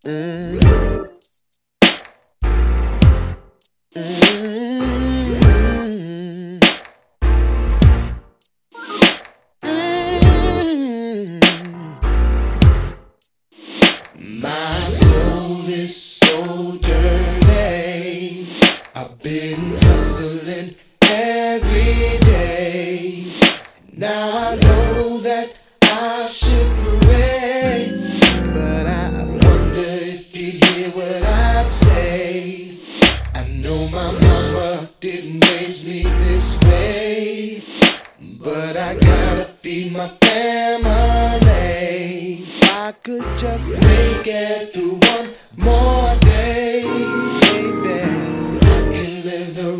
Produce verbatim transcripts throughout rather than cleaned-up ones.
Mm. Mm. Mm. My soul is so dirty. I've been hustling every day. Now I know that I should pray, but I wonder if you'd hear what I'd say. I know my mama didn't raise me this way, but I gotta feed my family. If I could just make it through one more day, baby, I can live the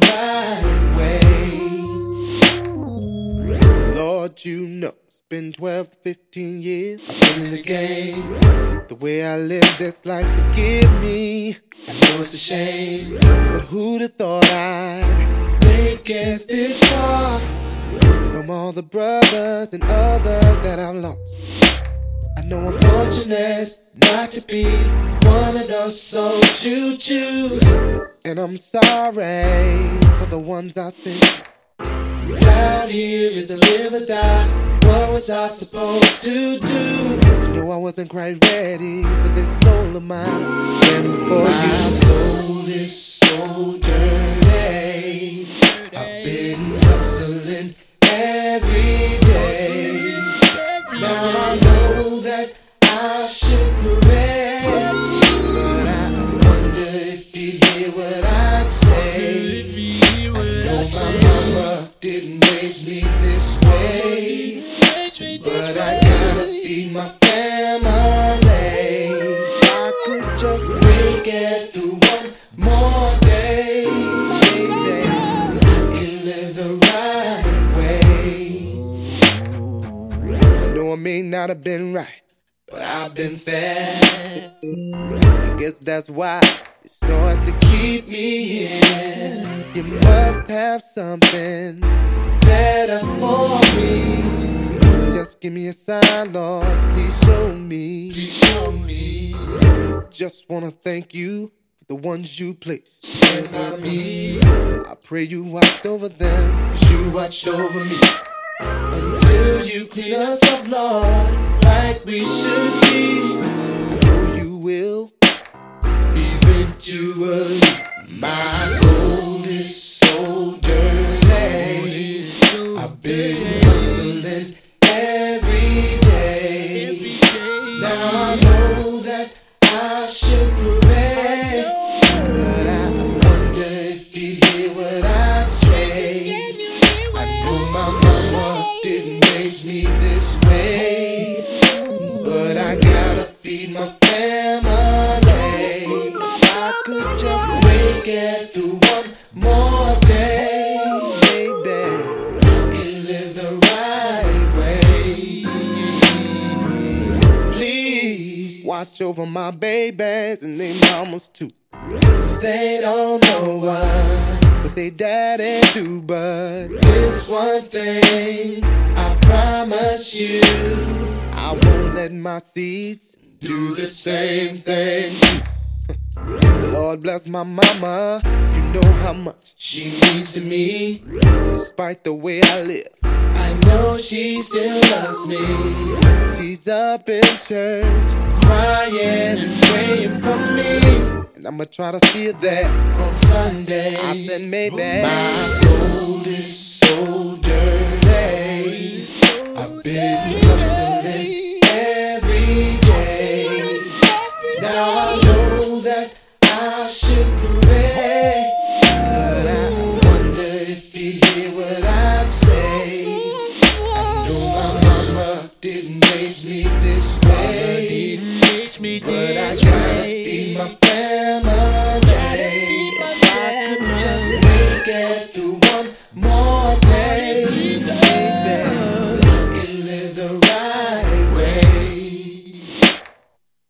right way. Lord, you know it's been twelve, fifteen years I've been in the game. The way I live this life, forgive me. I know it's a shame, but who'd have thought I'd make it this far? From all the brothers and others that I've lost, I know I'm fortunate not to be one of those souls you choose. And I'm sorry for the ones I sent. Down here is to live or die. What was I supposed to do? You know I wasn't quite ready for this soul of mine. Stand before you. My soul is so dirty. I've been hustling every day. Now I know that I should pray, but I wonder if you'd hear what I'd say. I know my mama didn't raise me this way, but I gotta feed my family. If I could just make it through one more day, baby, I can live the right way. I know I may not have been right, but I've been fair. I guess that's why it's so hard to keep me here. You must have something better for me. Just give me a sign, Lord, please show me. Please show me. Just wanna thank you for the ones you placed stand by me. I pray you watched over them, 'cause you watched over me. Until you clean us up, Lord, like we should be. I know you will, eventually. My soul is so dirty. I've been hustling every day. Now I know that I should pray, but I wonder if you'd hear what I'd say. I know my mama didn't raise me this way, but I gotta feed my family. If I could just make it through one more day, baby, I can live the right way. Please watch over my babies and their mamas too, 'cause they don't know what they daddy do. But this one thing I promise you, I won't let my seeds do the same thing. Lord bless my mama, you know how much she means to me. Despite the way I live, I know she still loves me. She's up in church, crying and praying for me, and I'ma try to see her there on Sunday. I said maybe. My soul is so dirty. I've been hustling every day. Now I know that I should pray, but I wonder if you'd hear what I'd say. I know my mama didn't raise me this way, but I gotta feed my family. If I could just